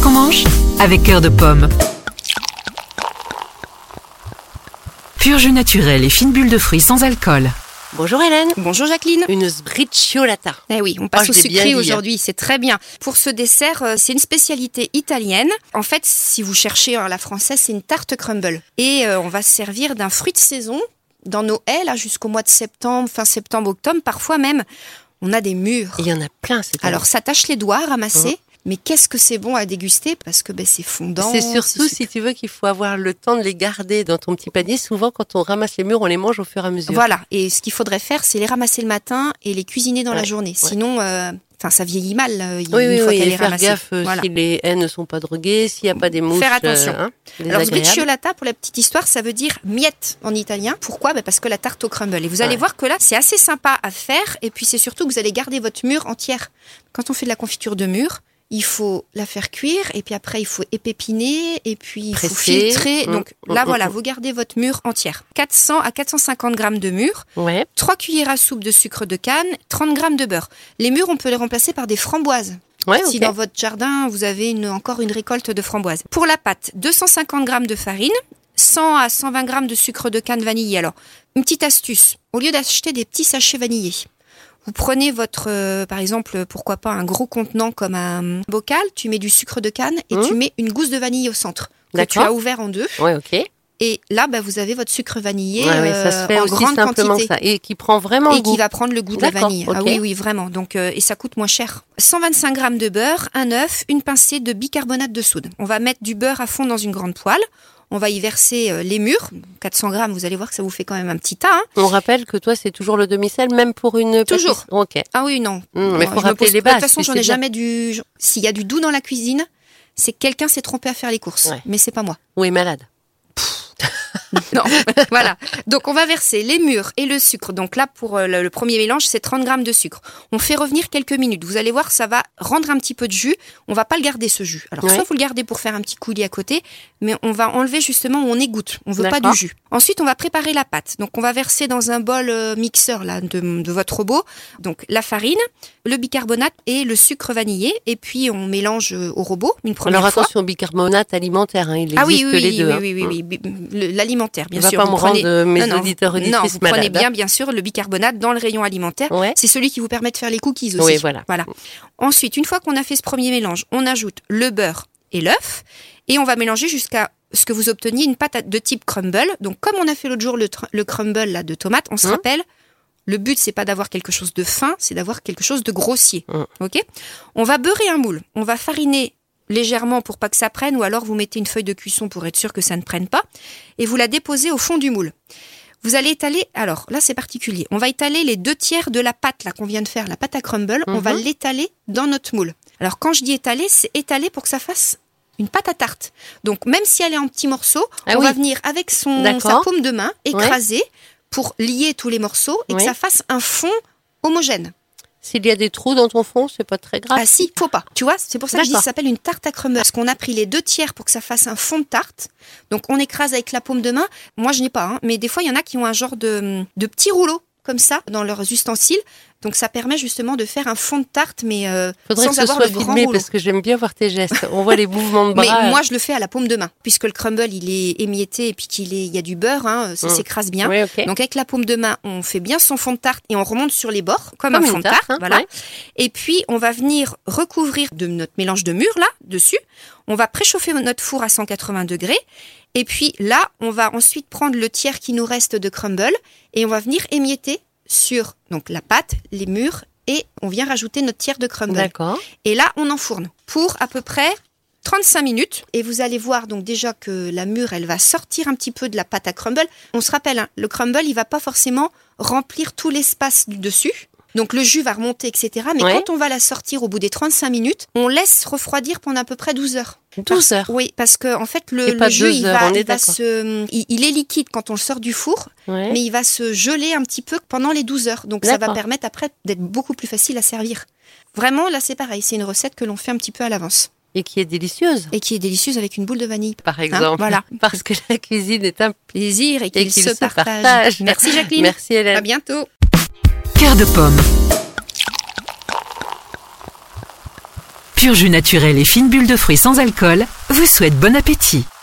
qu'on mange avec cœur de pomme. Pur jus naturel et fine bulle de fruits sans alcool. Bonjour Hélène. Bonjour Jacqueline. Une sbriciolata. Eh oui, on passe au sucré aujourd'hui, c'est très bien. Pour ce dessert, c'est une spécialité italienne. En fait, si vous cherchez à la française, c'est une tarte crumble. Et on va se servir d'un fruit de saison dans nos haies, là, jusqu'au mois de septembre, fin septembre, octobre, parfois même. On a des mûres. Il y en a plein, c'est Alors, ça tâche les doigts à ramasser. Mais qu'est-ce que c'est bon à déguster parce que c'est fondant. C'est surtout, si tu veux, qu'il faut avoir le temps de les garder dans ton petit panier. Souvent, quand on ramasse les mûres, on les mange au fur et à mesure. Voilà. Et ce qu'il faudrait faire, c'est les ramasser le matin et les cuisiner dans la journée. Ouais. Sinon, ça vieillit mal une fois oui, qu'elle est faire ramassée. gaffe si les haies ne sont pas droguées, s'il n'y a pas des mouches. Faire attention. Alors, désagréables. sbriciolata, pour la petite histoire, ça veut dire miette en italien. Pourquoi ? Parce que la tarte au crumble. Et vous allez voir que là, c'est assez sympa à faire. Et puis, c'est surtout que vous allez garder votre mûre entière. Quand on fait de la confiture de mûre, il faut la faire cuire et puis après il faut épépiner et puis il faut filtrer. Donc là voilà, vous gardez votre mûre entière. 400 à 450 grammes de mûre, 3 cuillères à soupe de sucre de canne, 30 grammes de beurre. Les mûres, on peut les remplacer par des framboises. Si dans votre jardin, vous avez encore une récolte de framboises. Pour la pâte, 250 grammes de farine, 100 à 120 grammes de sucre de canne vanillé. Alors, une petite astuce, au lieu d'acheter des petits sachets vanillés, vous prenez votre, par exemple, pourquoi pas un gros contenant comme un bocal, tu mets du sucre de canne et tu mets une gousse de vanille au centre que tu as ouvert en deux. Et là, vous avez votre sucre vanillé ça se fait en aussi grande simplement quantité. Ça. Et qui prend vraiment et le goût. Qui va prendre le goût de la vanille. Ah oui, vraiment. Donc, et ça coûte moins cher. 125 grammes de beurre, un œuf, une pincée de bicarbonate de soude. On va mettre du beurre à fond dans une grande poêle. On va y verser les mûres, 400 grammes, vous allez voir que ça vous fait quand même un petit tas. On rappelle que toi, c'est toujours le demi-sel, même pour une Toujours. Ok. Ah oui, non. Mais il faut rappeler les bases. De toute façon, j'en ai jamais dû... S'il y a du doux dans la cuisine, c'est que quelqu'un s'est trompé à faire les courses. Mais c'est pas moi. Ou est malade. Non, voilà. Donc, on va verser les mûres et le sucre. Donc là, pour le premier mélange, c'est 30 grammes de sucre. On fait revenir quelques minutes. Vous allez voir, ça va rendre un petit peu de jus. On va pas le garder, ce jus. Alors, soit vous le gardez pour faire un petit coulis à côté, mais on va enlever justement où on égoutte. On veut pas du jus. Ensuite, on va préparer la pâte. Donc, on va verser dans un bol mixeur là de votre robot. Donc, la farine, le bicarbonate et le sucre vanillé. Et puis, on mélange au robot une première fois. Alors, attention, bicarbonate alimentaire, il existe les deux. Oui. L'alimentaire, bien sûr. On va pas me rendre mes auditeurs auditrices malades. Non, vous prenez bien sûr le bicarbonate dans le rayon alimentaire. C'est celui qui vous permet de faire les cookies aussi. Oui, voilà. Ensuite, une fois qu'on a fait ce premier mélange, on ajoute le beurre et l'œuf et on va mélanger jusqu'à ce que vous obteniez une pâte de type crumble. Donc, comme on a fait l'autre jour le crumble là, de tomates, on se rappelle, le but, c'est pas d'avoir quelque chose de fin, c'est d'avoir quelque chose de grossier. Ok ? On va beurrer un moule. On va fariner légèrement pour pas que ça prenne, ou alors vous mettez une feuille de cuisson pour être sûr que ça ne prenne pas, et vous la déposez au fond du moule. Vous allez étaler, alors là c'est particulier, on va étaler les 2/3 de la pâte là qu'on vient de faire, la pâte à crumble, on va l'étaler dans notre moule. Alors quand je dis étaler, c'est étaler pour que ça fasse une pâte à tarte. Donc même si elle est en petits morceaux, on va venir avec sa paume de main, écraser pour lier tous les morceaux et que ça fasse un fond homogène. S'il y a des trous dans ton fond, c'est pas très grave. Ah si, faut pas. Tu vois, c'est pour ça que je dis que ça s'appelle une tarte à crumble. Parce qu'on a pris les 2/3 pour que ça fasse un fond de tarte. Donc on écrase avec la paume de main. Moi je n'ai pas, mais des fois il y en a qui ont un genre de petits rouleaux comme ça dans leurs ustensiles. Donc ça permet justement de faire un fond de tarte, mais sans avoir le grand rouleau. Parce que j'aime bien voir tes gestes. On voit les mouvements de bras. Mais moi je le fais à la paume de main, puisque le crumble il est émietté et puis il y a du beurre, ça s'écrase bien. Donc avec la paume de main, on fait bien son fond de tarte et on remonte sur les bords comme un fond de tarte. Et puis on va venir recouvrir de notre mélange de mûres là dessus. On va préchauffer notre four à 180 degrés. Et puis là, on va ensuite prendre le tiers qui nous reste de crumble et on va venir émietter sur donc la pâte, les mûres et on vient rajouter notre tiers de crumble. Et là, on enfourne pour à peu près 35 minutes. Et vous allez voir donc déjà que la mûre, elle va sortir un petit peu de la pâte à crumble. On se rappelle, le crumble, il va pas forcément remplir tout l'espace du dessus. Donc le jus va remonter, etc. Mais quand on va la sortir au bout des 35 minutes, on laisse refroidir pendant à peu près 12 heures. 12 heures. Oui, parce que en fait le jus il est liquide quand on le sort du four, mais il va se geler un petit peu pendant les 12 heures. Donc ça va permettre après d'être beaucoup plus facile à servir. Vraiment là c'est pareil, c'est une recette que l'on fait un petit peu à l'avance. Et qui est délicieuse. Et qui est délicieuse avec une boule de vanille. Par exemple. Voilà. Parce que la cuisine est un plaisir et qu'il se partage. Merci Jacqueline. Merci Hélène. À bientôt. Cœur de pomme. Pur jus naturel et fine bulle de fruits sans alcool vous souhaite bon appétit.